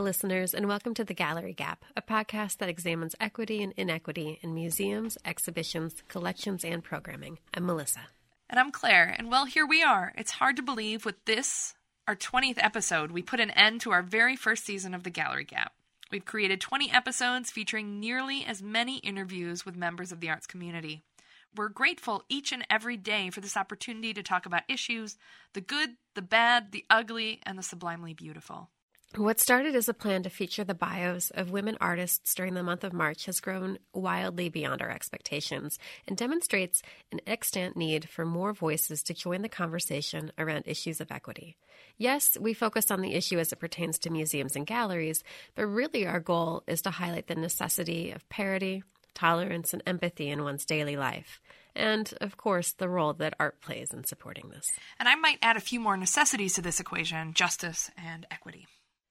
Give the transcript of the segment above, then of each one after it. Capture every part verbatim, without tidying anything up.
listeners, and welcome to The Gallery Gap, a podcast that examines equity and inequity in museums, exhibitions, collections, and programming. I'm Melissa. And I'm Claire, and well, here we are. It's hard to believe with this, our twentieth episode, we put an end to our very first season of The Gallery Gap. We've created twenty episodes featuring nearly as many interviews with members of the arts community. We're grateful each and every day for this opportunity to talk about issues, the good, the bad, the ugly, and the sublimely beautiful. What started as a plan to feature the bios of women artists during the month of March has grown wildly beyond our expectations and demonstrates an extant need for more voices to join the conversation around issues of equity. Yes, we focus on the issue as it pertains to museums and galleries, but really our goal is to highlight the necessity of parity, tolerance, and empathy in one's daily life. And, of course, the role that art plays in supporting this. And I might add a few more necessities to this equation: justice and equity.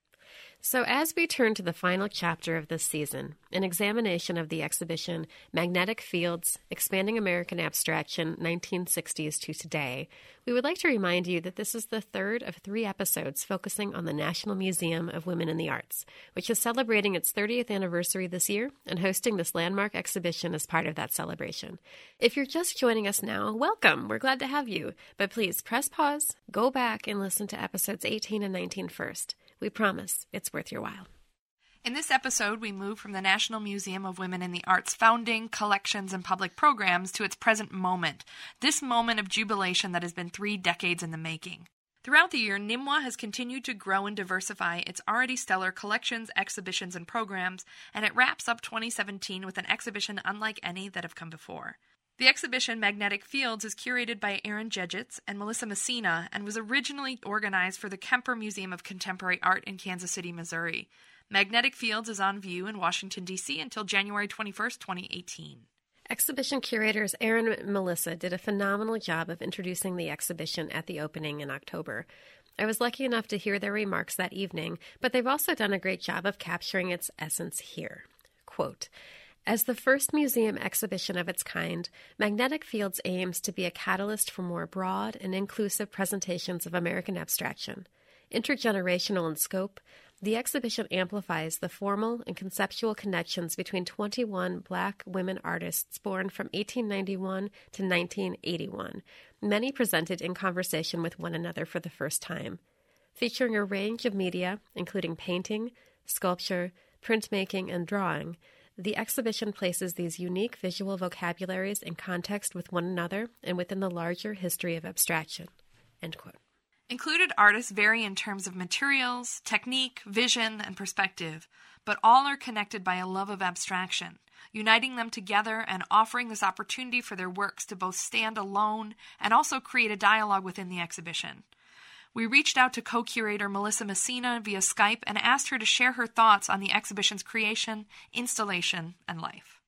So as we turn to the final chapter of this season, an examination of the exhibition Magnetic Fields, Expanding American Abstraction, nineteen sixties to Today, we would like to remind you that this is the third of three episodes focusing on the National Museum of Women in the Arts, which is celebrating its thirtieth anniversary this year and hosting this landmark exhibition as part of that celebration. If you're just joining us now, welcome. We're glad to have you. But please press pause, go back, and listen to episodes eighteen and nineteen first. We promise it's worth your while. In this episode, we move from the National Museum of Women in the Arts founding, collections, and public programs to its present moment, this moment of jubilation that has been three decades in the making. Throughout the year, N M W A has continued to grow and diversify its already stellar collections, exhibitions, and programs, and it wraps up twenty seventeen with an exhibition unlike any that have come before. The exhibition Magnetic Fields is curated by Erin Jedgetz and Melissa Messina and was originally organized for the Kemper Museum of Contemporary Art in Kansas City, Missouri. Magnetic Fields is on view in Washington, D C until January twenty-first, twenty eighteen. Exhibition curators Erin and Melissa did a phenomenal job of introducing the exhibition at the opening in October. I was lucky enough to hear their remarks that evening, but they've also done a great job of capturing its essence here. Quote, "As the first museum exhibition of its kind, Magnetic Fields aims to be a catalyst for more broad and inclusive presentations of American abstraction. Intergenerational in scope, the exhibition amplifies the formal and conceptual connections between twenty-one Black women artists born from eighteen ninety-one to nineteen eighty-one, many presented in conversation with one another for the first time. Featuring a range of media, including painting, sculpture, printmaking, and drawing, the exhibition places these unique visual vocabularies in context with one another and within the larger history of abstraction." End quote. Included artists vary in terms of materials, technique, vision, and perspective, but all are connected by a love of abstraction, uniting them together and offering this opportunity for their works to both stand alone and also create a dialogue within the exhibition. We reached out to co-curator Melissa Messina via Skype and asked her to share her thoughts on the exhibition's creation, installation, and life.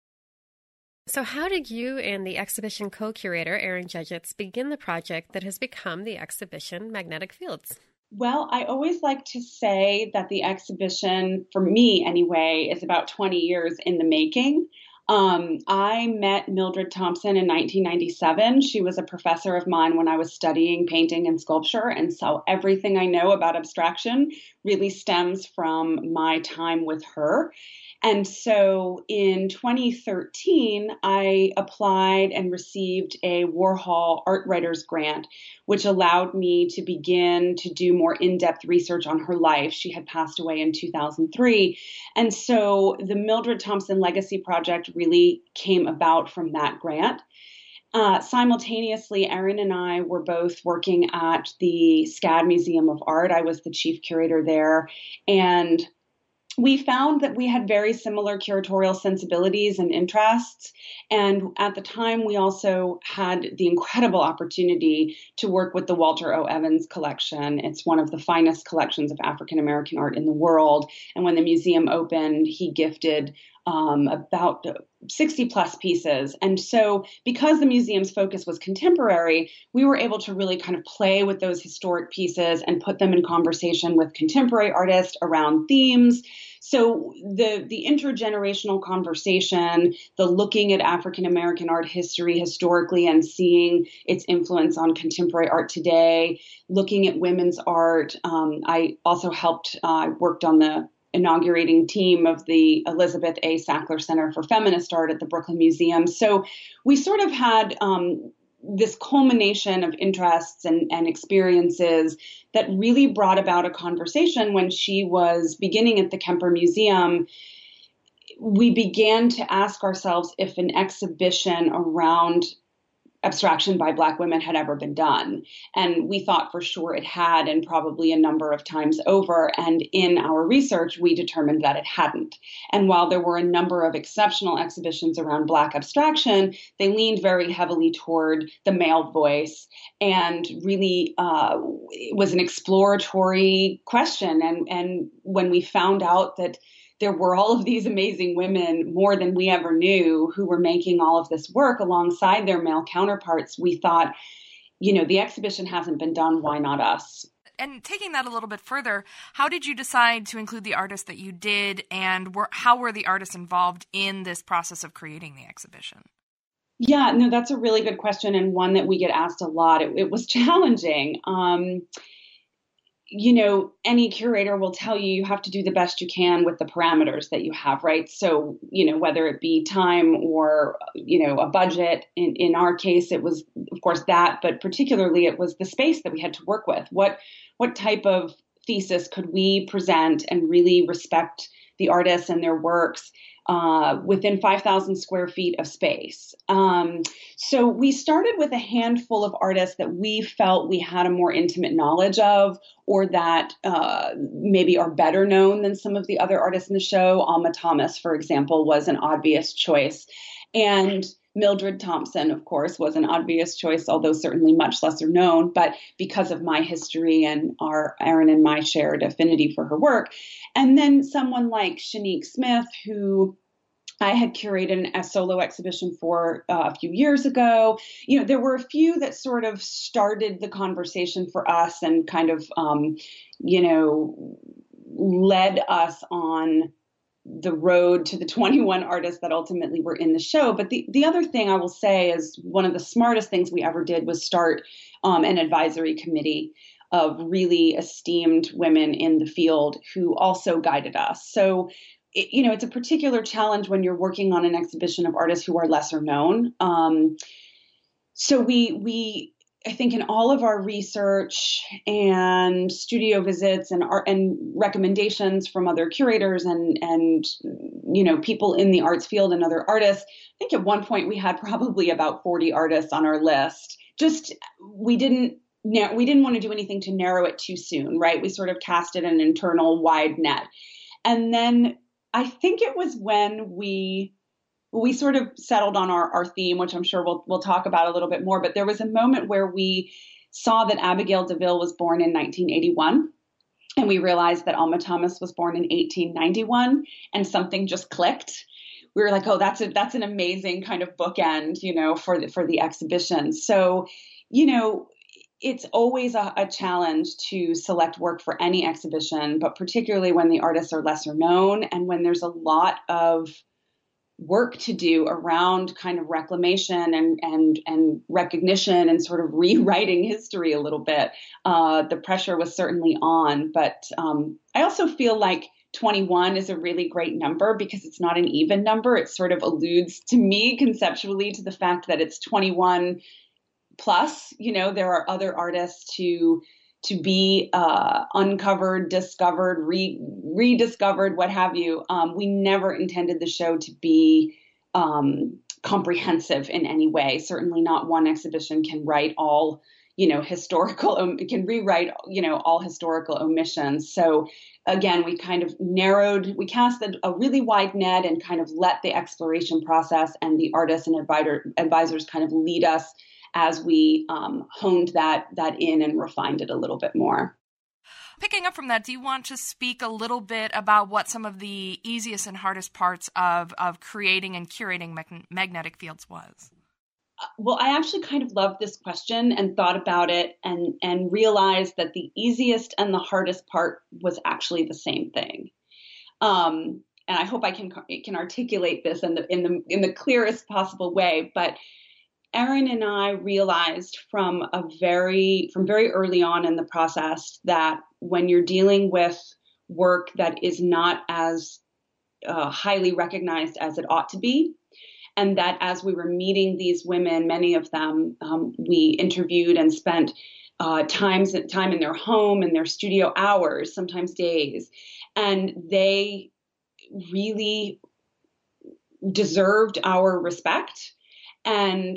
So how did you and the exhibition co-curator, Erin Jedgetz, begin the project that has become the exhibition Magnetic Fields? Well, I always like to say that the exhibition, for me anyway, is about twenty years in the making. Um, I met Mildred Thompson in nineteen ninety-seven. She was a professor of mine when I was studying painting and sculpture. And so everything I know about abstraction really stems from my time with her. And so in twenty thirteen, I applied and received a Warhol Art Writers Grant, which allowed me to begin to do more in-depth research on her life. She had passed away in two thousand three. And so the Mildred Thompson Legacy Project really came about from that grant. Uh, simultaneously, Erin and I were both working at the SCAD Museum of Art. I was the chief curator there. And we found that we had very similar curatorial sensibilities and interests. And at the time, we also had the incredible opportunity to work with the Walter O. Evans collection. It's one of the finest collections of African American art in the world. And when the museum opened, he gifted um, about sixty plus pieces. And so because the museum's focus was contemporary, we were able to really kind of play with those historic pieces and put them in conversation with contemporary artists around themes. So the, the intergenerational conversation, the looking at African American art history historically and seeing its influence on contemporary art today, looking at women's art. Um, I also helped, I uh, worked on the inaugurating team of the Elizabeth A. Sackler Center for Feminist Art at the Brooklyn Museum. So we sort of had um, this culmination of interests and, and experiences that really brought about a conversation. When she was beginning at the Kemper Museum, we began to ask ourselves if an exhibition around abstraction by Black women had ever been done. And we thought for sure it had, and probably a number of times over. And in our research, we determined that it hadn't. And while there were a number of exceptional exhibitions around Black abstraction, they leaned very heavily toward the male voice and really uh, it was an exploratory question. And, and when we found out that there were all of these amazing women, more than we ever knew, who were making all of this work alongside their male counterparts, we thought, you know, the exhibition hasn't been done. Why not us? And taking that a little bit further, how did you decide to include the artists that you did, and were, how were the artists involved in this process of creating the exhibition? Yeah, no, that's a really good question, and one that we get asked a lot. It, it was challenging. Um, You know, any curator will tell you you have to do the best you can with the parameters that you have, right? So, you know, whether it be time or, you know, a budget, in, in our case, it was, of course, that, but particularly it was the space that we had to work with. What, what type of thesis could we present and really respect the artists and their works uh, within five thousand square feet of space? Um, so we started with a handful of artists that we felt we had a more intimate knowledge of, or that uh, maybe are better known than some of the other artists in the show. Alma Thomas, for example, was an obvious choice. And Mildred Thompson, of course, was an obvious choice, although certainly much lesser known, but because of my history and our Erin and my shared affinity for her work. And then someone like Shanique Smith, who I had curated a solo exhibition for uh, a few years ago. You know, there were a few that sort of started the conversation for us and kind of, um, you know, led us on the road to the twenty-one artists that ultimately were in the show. But the, the other thing I will say is one of the smartest things we ever did was start um, an advisory committee of really esteemed women in the field who also guided us. So, it, you know, it's a particular challenge when you're working on an exhibition of artists who are lesser known. Um, so we, we, I think in all of our research and studio visits and art and recommendations from other curators and, and, you know, people in the arts field and other artists, I think at one point we had probably about forty artists on our list. Just, we didn't, we didn't want to do anything to narrow it too soon, right? We sort of casted an internal wide net. And then I think it was when we we sort of settled on our, our theme, which I'm sure we'll we'll talk about a little bit more. But there was a moment where we saw that Abigail DeVille was born in nineteen eighty-one. And we realized that Alma Thomas was born in eighteen ninety-one, and something just clicked. We were like, oh, that's a, that's an amazing kind of bookend, you know, for the, for the exhibition. So, you know, it's always a, a challenge to select work for any exhibition, but particularly when the artists are lesser known and when there's a lot of work to do around kind of reclamation and and and recognition and sort of rewriting history a little bit. Uh, the pressure was certainly on, but um, I also feel like twenty-one is a really great number because it's not an even number. It sort of alludes to me conceptually to the fact that it's twenty-one plus. You know, there are other artists to to be uh, uncovered, discovered, re- rediscovered, what have you. Um, we never intended the show to be um, comprehensive in any way. Certainly not one exhibition can write all, you know, historical, um, can rewrite, you know, all historical omissions. So again, we kind of narrowed, we cast a, a really wide net and kind of let the exploration process and the artists and advisor, advisors kind of lead us as we um, honed that that in and refined it a little bit more. Picking up from that, do you want to speak a little bit about what some of the easiest and hardest parts of, of creating and curating mag- magnetic fields was? Well, I actually kind of loved this question and thought about it and, and realized that the easiest and the hardest part was actually the same thing. Um, and I hope I can can articulate this in the in the in the clearest possible way. But Erin and I realized from a very from very early on in the process that when you're dealing with work that is not as uh, highly recognized as it ought to be, and that as we were meeting these women, many of them um, we interviewed and spent uh, times time in their home, in their studio hours, sometimes days, and they really deserved our respect. And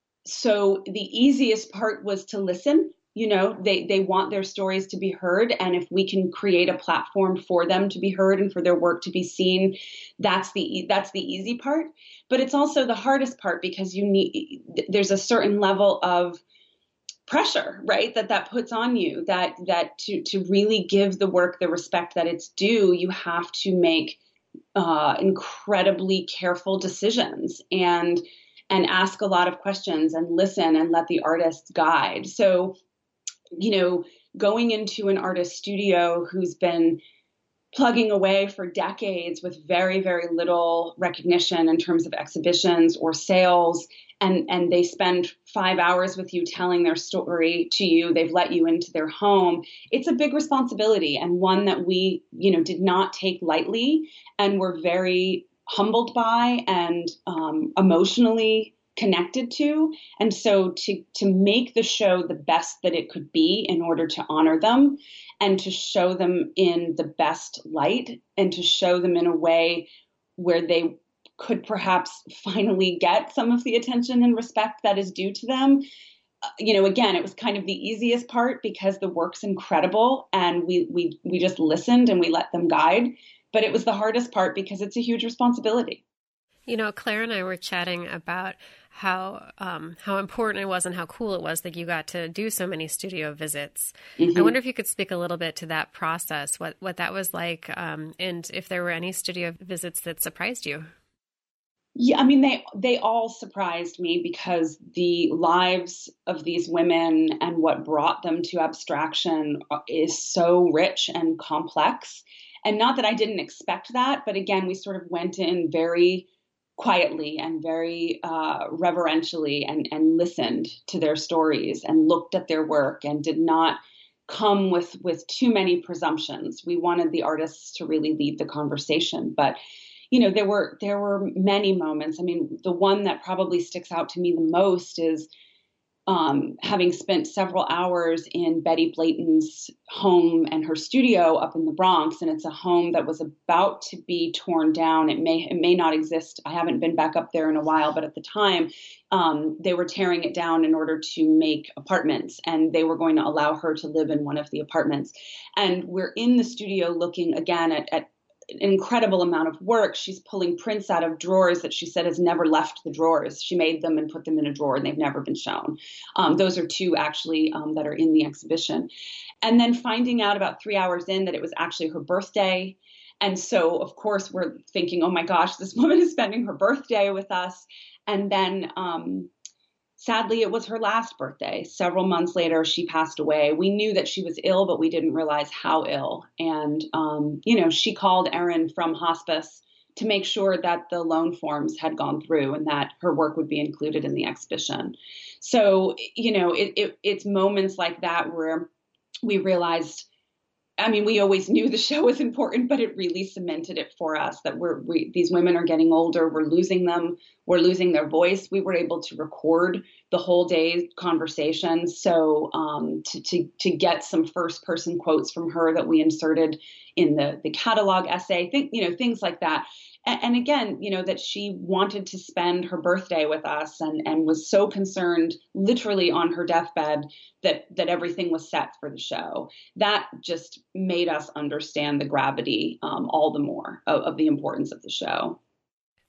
so the easiest part was to listen. You know, they, they want their stories to be heard. And if we can create a platform for them to be heard and for their work to be seen, that's the, that's the easy part. But it's also the hardest part because you need, there's a certain level of pressure, right? That that puts on you, that, that to, to really give the work the respect that it's due, you have to make uh, incredibly careful decisions and and ask a lot of questions and listen and let the artists guide. So, you know, going into an artist studio who's been plugging away for decades with very, very little recognition in terms of exhibitions or sales, and, and they spend five hours with you telling their story to you, they've let you into their home, it's a big responsibility and one that we, you know, did not take lightly and were very humbled by and um, emotionally connected to. And so to to make the show the best that it could be in order to honor them and to show them in the best light and to show them in a way where they could perhaps finally get some of the attention and respect that is due to them. Uh, you know, again, it was kind of the easiest part because the work's incredible and we we we just listened and we let them guide. But it was the hardest part because it's a huge responsibility. You know, Claire and I were chatting about how um, how important it was and how cool it was that you got to do so many studio visits. Mm-hmm. I wonder if you could speak a little bit to that process, what, what that was like, um, and if there were any studio visits that surprised you. Yeah, I mean, they they all surprised me because the lives of these women and what brought them to abstraction is so rich and complex. And not that I didn't expect that, but again, we sort of went in very quietly and very uh, reverentially and, and listened to their stories and looked at their work and did not come with, with too many presumptions. We wanted the artists to really lead the conversation. But, you know, there were there were many moments. I mean, the one that probably sticks out to me the most is Um, having spent several hours in Betty Blayton's home and her studio up in the Bronx, and it's a home that was about to be torn down. It may it may not exist. I haven't been back up there in a while, but at the time, um, they were tearing it down in order to make apartments, and they were going to allow her to live in one of the apartments. And we're in the studio looking again at, at an incredible amount of work. She's pulling prints out of drawers that she said has never left the drawers. She made them and put them in a drawer and they've never been shown. Um, those are two actually um, that are in the exhibition. And then finding out about three hours in that it was actually her birthday. And so, of course, we're thinking, oh my gosh, this woman is spending her birthday with us. And then um, sadly, it was her last birthday. Several months later, she passed away. We knew that she was ill, but we didn't realize how ill. And, um, you know, she called Erin from hospice to make sure that the loan forms had gone through and that her work would be included in the exhibition. So, you know, it, it, it's moments like that where we realized, I mean, we always knew the show was important, but it really cemented it for us that we're, we, these women are getting older. We're losing them. We're losing their voice. We were able to record the whole day's conversation. So um, to, to, to get some first person quotes from her that we inserted in the, the catalog essay, think, you know, things like that. And, and again, you know, that she wanted to spend her birthday with us and, and was so concerned literally on her deathbed that, that everything was set for the show. That just made us understand the gravity um, all the more of, of the importance of the show.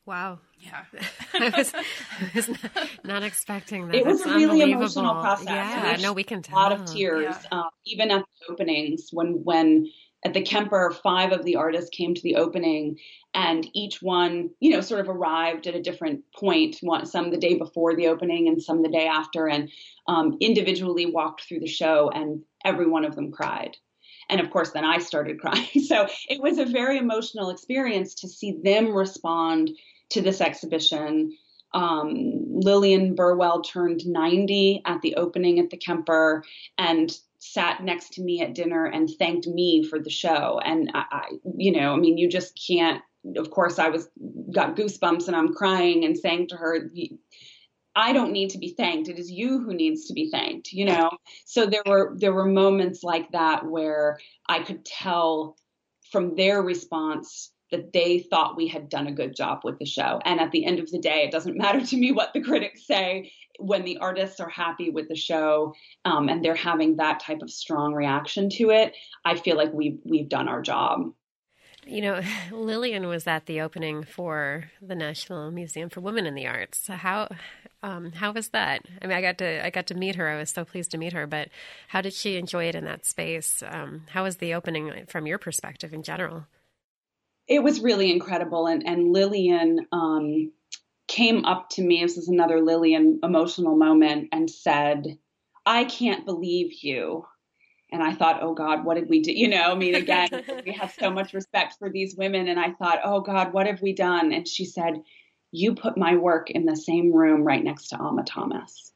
Wow. Yeah. I was, I was not, not expecting that. It was That's a really unbelievable. emotional process. Yeah, no, we can tell. A lot of tears, Yeah. um, even at the openings when, when at the Kemper, five of the artists came to the opening and each one, you know, sort of arrived at a different point, one, some the day before the opening and some the day after, and um, individually walked through the show, and every one of them cried. And of course, then I started crying. So it was a very emotional experience to see them respond to this exhibition. Um, Lillian Burwell turned ninety at the opening at the Kemper and sat next to me at dinner and thanked me for the show. And I, I, you know, I mean, you just can't, of course I was, got goosebumps and I'm crying and saying to her, I don't need to be thanked. It is you who needs to be thanked, you know? So there were, there were moments like that where I could tell from their response that they thought we had done a good job with the show. And at the end of the day, it doesn't matter to me what the critics say. When the artists are happy with the show um, and they're having that type of strong reaction to it, I feel like we've, we've done our job. You know, Lillian was at the opening for the National Museum for Women in the Arts. So how um, how was that? I mean, I got to I got to meet her. I was so pleased to meet her. But how did she enjoy it in that space? Um, how was the opening from your perspective in general? It was really incredible. And, and Lillian um, came up to me. This is another Lillian emotional moment, and said, "I can't believe you." And I thought, oh God, what did we do? You know, I mean, again, we have so much respect for these women. And I thought, oh God, what have we done? And she said, "You put my work in the same room right next to Alma Thomas.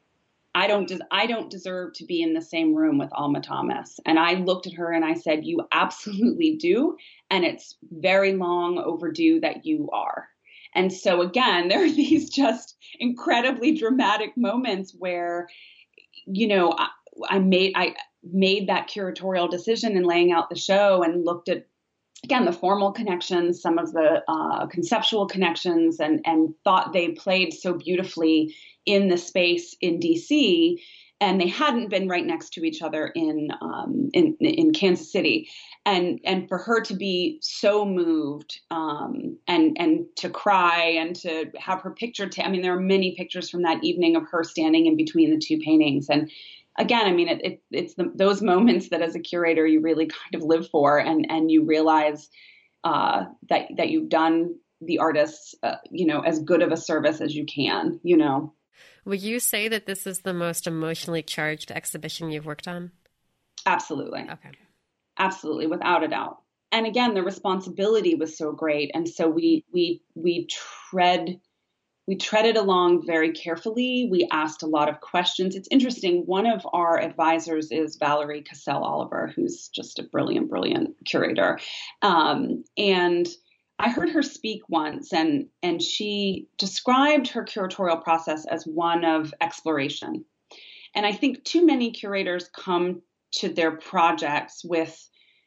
I don't, des- I don't deserve to be in the same room with Alma Thomas." And I looked at her and I said, "You absolutely do. And it's very long overdue that you are." And so again, there are these just incredibly dramatic moments where, you know, I, I made, I, made that curatorial decision in laying out the show and looked at, again, the formal connections, some of the uh, conceptual connections, and, and thought they played so beautifully in the space in D C, and they hadn't been right next to each other in um, in, in Kansas City. And and for her to be so moved um, and and to cry and to have her picture, ta- I mean, there are many pictures from that evening of her standing in between the two paintings. And again, I mean, it, it, it's the, those moments that as a curator you really kind of live for, and, and you realize uh, that that you've done the artists, uh, you know, as good of a service as you can, you know. Would you say that this is the most emotionally charged exhibition you've worked on? Absolutely. Okay. Absolutely, without a doubt. And again, the responsibility was so great, and so we we we tread. We treaded along very carefully. We asked a lot of questions. It's interesting. One of our advisors is Valerie Cassell Oliver, who's just a brilliant, brilliant curator. Um, and I heard her speak once, and, and she described her curatorial process as one of exploration. And I think too many curators come to their projects with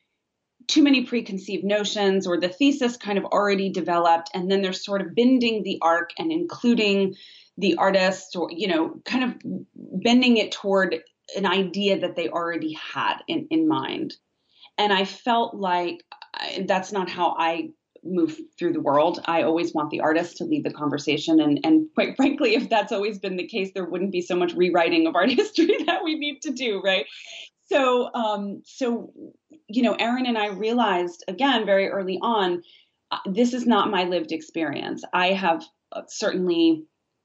too many preconceived notions, or the thesis kind of already developed, and then they're sort of bending the arc and including the artist, or, you know, kind of bending it toward an idea that they already had in, in mind. And I felt like that's not how I move through the world. I always want the artist to lead the conversation. And, and quite frankly, if that's always been the case, there wouldn't be so much rewriting of art history that we need to do, right? So, um, so, you know, Erin and I realized, again, very early on, uh, this is not my lived experience. I have uh, certainly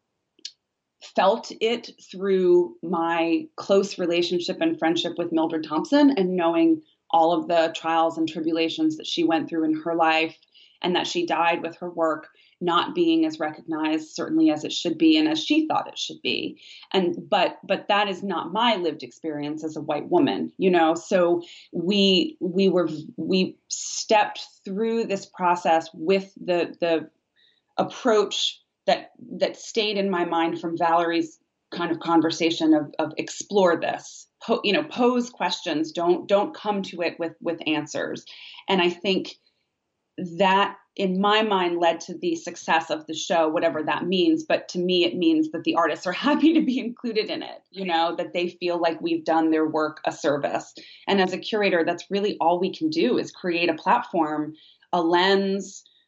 felt it through my close relationship and friendship with Mildred Thompson, and knowing all of the trials and tribulations that she went through in her life, and that she died with her work not being as recognized, certainly, as it should be and as she thought it should be. And but but that is not my lived experience as a white woman, you know. So we we were we stepped through this process with the the approach that that stayed in my mind from Valerie's kind of conversation of of explore this, po- you know, pose questions, don't don't come to it with with answers. And I think that, in my mind, led to the success of the show, whatever that means. But to me, it means that the artists are happy to be included in it, you know, that they feel like we've done their work a service. And as a curator, that's really all we can do, is create a platform, a lens,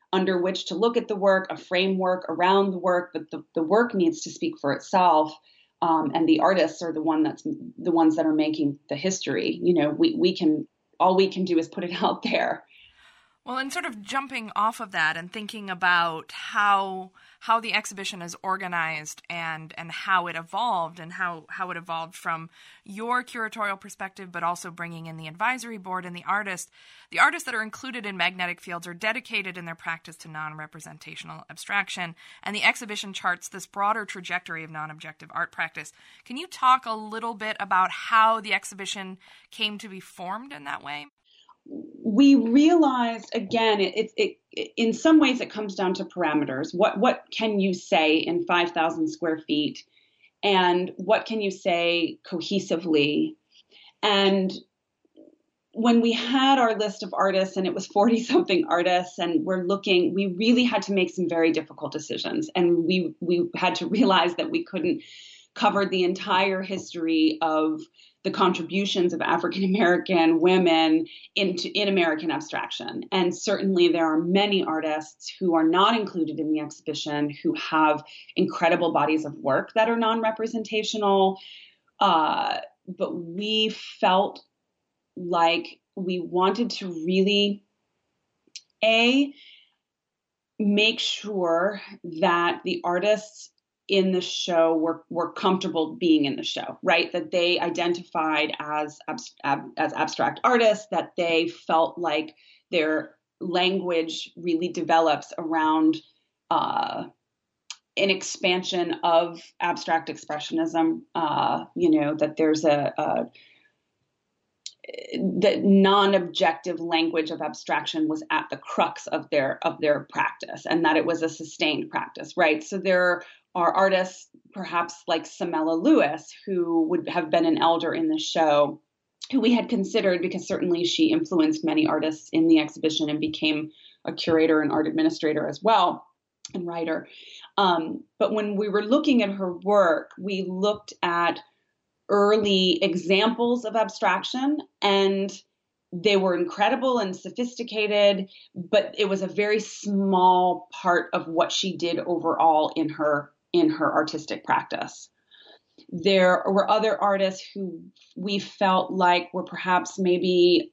under which to look at the work, a framework around the work, but the, the work needs to speak for itself. Um, and the artists are the one that's the ones that are making the history. You know, we, we can, all we can do is put it out there. Well, and sort of jumping off of that and thinking about how how the exhibition is organized and and how it evolved and how, how it evolved from your curatorial perspective, but also bringing in the advisory board and the artists. The artists that are included in Magnetic Fields are dedicated in their practice to non-representational abstraction, and the exhibition charts this broader trajectory of non-objective art practice. Can you talk a little bit about how the exhibition came to be formed in that way? We realized, again, it, it, it in some ways it comes down to parameters. What what can you say in five thousand square feet, and what can you say cohesively? And when we had our list of artists, and it was forty something artists, and we're looking, we really had to make some very difficult decisions, and we we had to realize that we couldn't cover the entire history of the contributions of African American women into in American abstraction. And certainly there are many artists who are not included in the exhibition who have incredible bodies of work that are non-representational. Uh, but we felt like we wanted to really, A, make sure that the artists in the show were, were comfortable being in the show, right? That they identified as, ab, as abstract artists, that they felt like their language really develops around uh, an expansion of abstract expressionism, uh, you know, that there's a, a the non-objective language of abstraction was at the crux of their of their practice, and that it was a sustained practice, right? So there are artists, perhaps like Samela Lewis, who would have been an elder in the show, who we had considered because certainly she influenced many artists in the exhibition and became a curator and art administrator as well, and writer. Um, but when we were looking at her work, we looked at early examples of abstraction, and they were incredible and sophisticated, but it was a very small part of what she did overall in her in her artistic practice. There were other artists who we felt like were perhaps maybe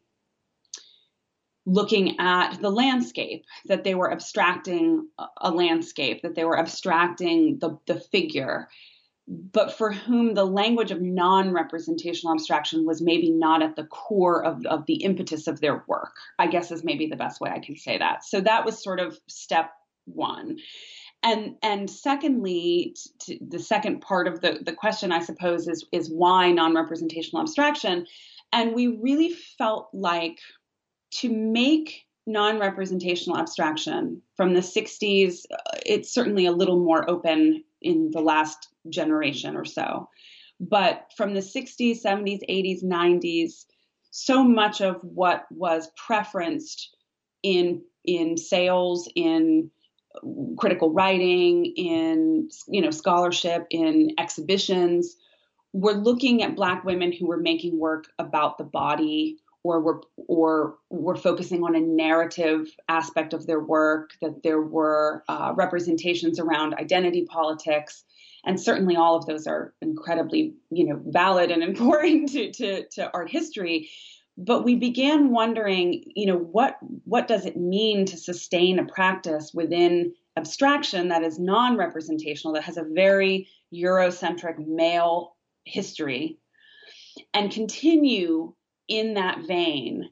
looking at the landscape, that they were abstracting a landscape, that they were abstracting the, the figure, but for whom the language of non-representational abstraction was maybe not at the core of, of the impetus of their work, I guess is maybe the best way I can say that. So that was sort of step one. And and secondly, to the second part of the, the question, I suppose, is, is why non-representational abstraction? And we really felt like to make non-representational abstraction from the sixties, it's certainly a little more open in the last generation or so. But from the sixties, seventies, eighties, nineties, so much of what was preferenced in in sales, in critical writing, in you know scholarship, in exhibitions, we're looking at Black women who were making work about the body, or were or were focusing on a narrative aspect of their work, that there were uh, representations around identity politics. And certainly all of those are incredibly, you know, valid and important to, to, to art history. But we began wondering, you know, what what does it mean to sustain a practice within abstraction that is non-representational, that has a very Eurocentric male history, and continue in that vein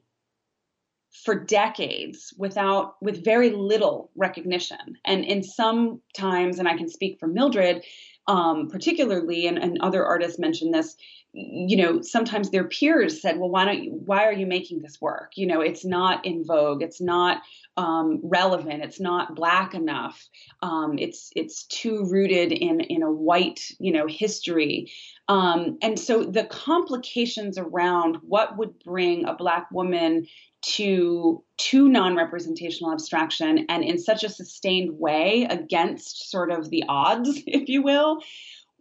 for decades without, with very little recognition. And in some times, and I can speak for Mildred, um, particularly, and, and other artists mentioned this, you know, sometimes their peers said, well, why don't you, why are you making this work? You know, it's not in vogue. It's not um, relevant. It's not Black enough. Um, it's, it's too rooted in, in a white, you know, history. Um, and so the complications around what would bring a Black woman to, to non-representational abstraction, and in such a sustained way against sort of the odds, if you will,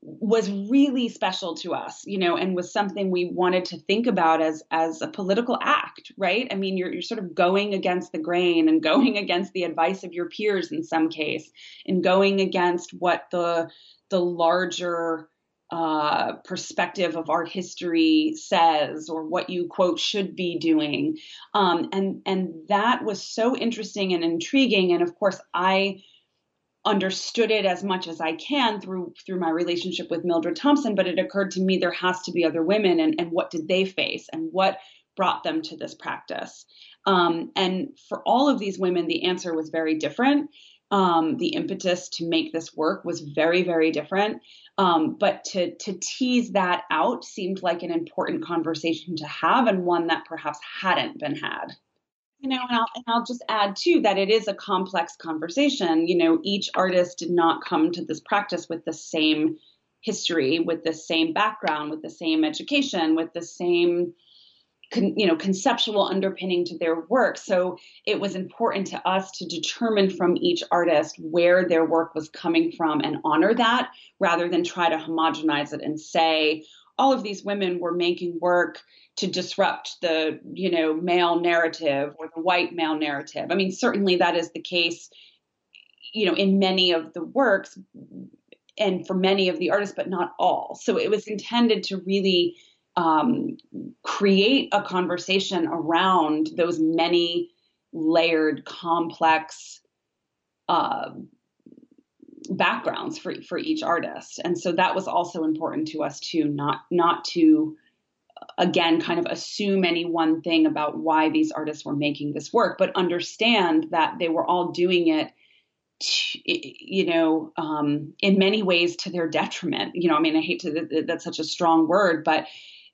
was really special to us, you know, and was something we wanted to think about as as a political act, right? I mean, you're you're sort of going against the grain and going against the advice of your peers in some case, and going against what the the larger uh, perspective of art history says, or what you quote should be doing, um, and and that was so interesting and intriguing. And of course, I understood it as much as I can through through my relationship with Mildred Thompson, but it occurred to me there has to be other women, and, and what did they face, and what brought them to this practice. Um, and for all of these women, the answer was very different. Um, the impetus to make this work was very, very different. Um, but to to tease that out seemed like an important conversation to have, and one that perhaps hadn't been had. You know, and I'll, and I'll just add too that it is a complex conversation. You know, each artist did not come to this practice with the same history, with the same background, with the same education, with the same, con, you know, conceptual underpinning to their work. So it was important to us to determine from each artist where their work was coming from and honor that, rather than try to homogenize it and say, all of these women were making work to disrupt the, you know, male narrative or the white male narrative. I mean, certainly that is the case, you know, in many of the works and for many of the artists, but not all. So it was intended to really um, create a conversation around those many layered, complex uh, backgrounds for for each artist. And so that was also important to us too, not not to again kind of assume any one thing about why these artists were making this work, but understand that they were all doing it to, you know um in many ways to their detriment. You know, I mean, I hate to, that's such a strong word, but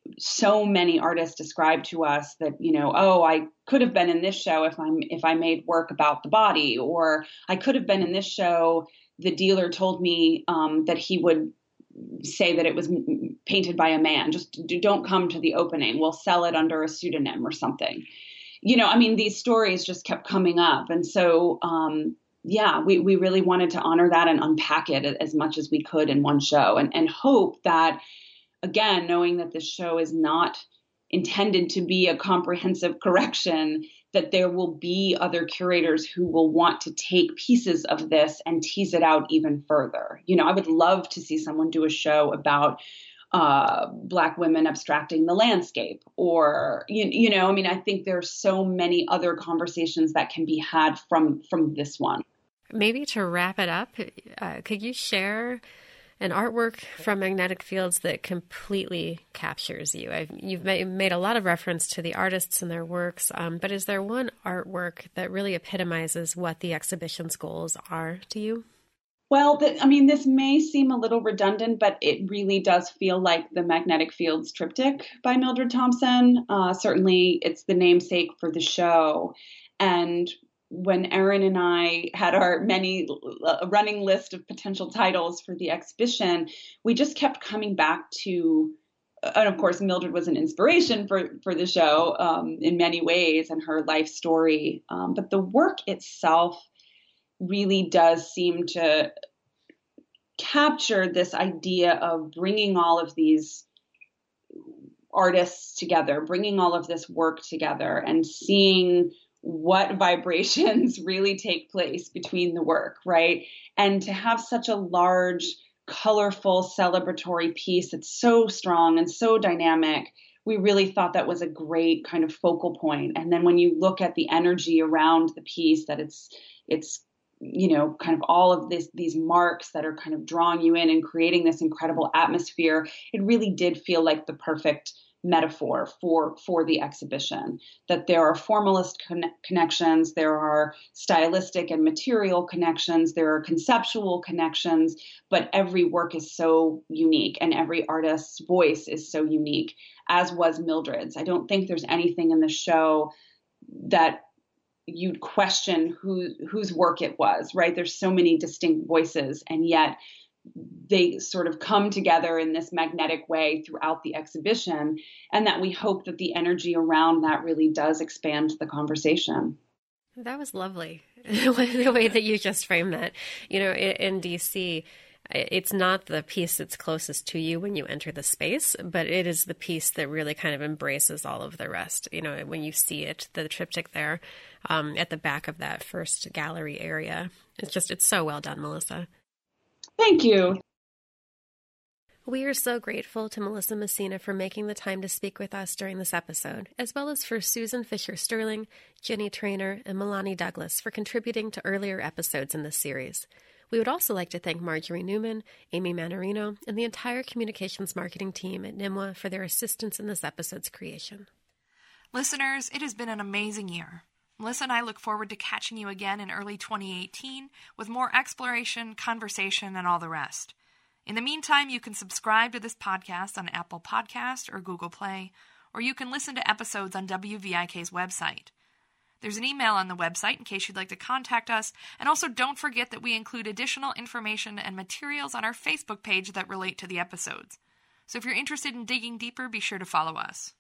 so many artists describe to us that, you know, oh, I could have been in this show if I'm if I made work about the body, or I could have been in this show. The dealer told me um, that he would say that it was painted by a man. Just don't come to the opening. We'll sell it under a pseudonym or something. You know, I mean, these stories just kept coming up. And so, um, yeah, we, we really wanted to honor that and unpack it as much as we could in one show, and, and hope that, again, knowing that this show is not intended to be a comprehensive correction, that there will be other curators who will want to take pieces of this and tease it out even further. You know, I would love to see someone do a show about uh, Black women abstracting the landscape, or, you, you know, I mean, I think there's so many other conversations that can be had from, from this one. Maybe to wrap it up, uh, could you share an artwork from Magnetic Fields that completely captures you? I've, you've made a lot of reference to the artists and their works, um, but is there one artwork that really epitomizes what the exhibition's goals are to you? Well, the, I mean, this may seem a little redundant, but it really does feel like the Magnetic Fields triptych by Mildred Thompson. Uh, certainly, it's the namesake for the show. And when Erin and I had our many uh, running list of potential titles for the exhibition, we just kept coming back to, uh, and of course, Mildred was an inspiration for, for the show um, in many ways, and her life story. Um, but the work itself really does seem to capture this idea of bringing all of these artists together, bringing all of this work together, and seeing what vibrations really take place between the work, right? And to have such a large, colorful, celebratory piece that's so strong and so dynamic, we really thought that was a great kind of focal point. And then when you look at the energy around the piece, that it's, it's, you know, kind of all of this, these marks that are kind of drawing you in and creating this incredible atmosphere, it really did feel like the perfect metaphor for for the exhibition, that there are formalist con- connections, there are stylistic and material connections, there are conceptual connections, but every work is so unique and every artist's voice is so unique, as was Mildred's. I don't think there's anything in the show that you'd question who whose work it was, right? There's so many distinct voices, and yet they sort of come together in this magnetic way throughout the exhibition, and that we hope that the energy around that really does expand the conversation. That was lovely, the way that you just framed that. You know, in, in D C, it's not the piece that's closest to you when you enter the space, but it is the piece that really kind of embraces all of the rest. You know, when you see it, the triptych there um, at the back of that first gallery area, it's just, it's so well done, Melissa. Thank you. We are so grateful to Melissa Messina for making the time to speak with us during this episode, as well as for Susan Fisher-Sterling, Jenny Trainer, and Milani Douglas for contributing to earlier episodes in this series. We would also like to thank Marjorie Newman, Amy Manarino, and the entire communications marketing team at N M W A for their assistance in this episode's creation. Listeners, it has been an amazing year. Melissa and I look forward to catching you again in early twenty eighteen with more exploration, conversation, and all the rest. In the meantime, you can subscribe to this podcast on Apple Podcast or Google Play, or you can listen to episodes on W V I K's website. There's an email on the website in case you'd like to contact us, and also don't forget that we include additional information and materials on our Facebook page that relate to the episodes. So if you're interested in digging deeper, be sure to follow us.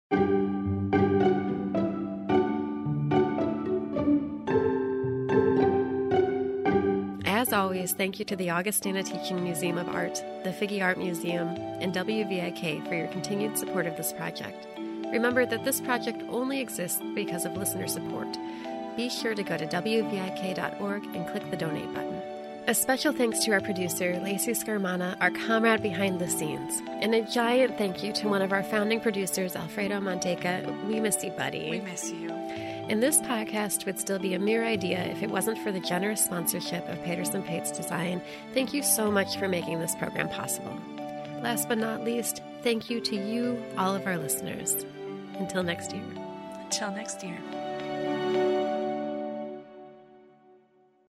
As always, thank you to the Augustana Teaching Museum of Art, the Figge Art Museum, and W V I K for your continued support of this project. Remember that this project only exists because of listener support. Be sure to go to W V I K dot org and click the donate button. A special thanks to our producer, Lacey Scarmana, our comrade behind the scenes. And a giant thank you to one of our founding producers, Alfredo Manteca. We miss you, buddy. We miss you. And this podcast would still be a mere idea if it wasn't for the generous sponsorship of Paterson Pates Design. Thank you so much for making this program possible. Last but not least, thank you to you, all of our listeners. Until next year. Until next year.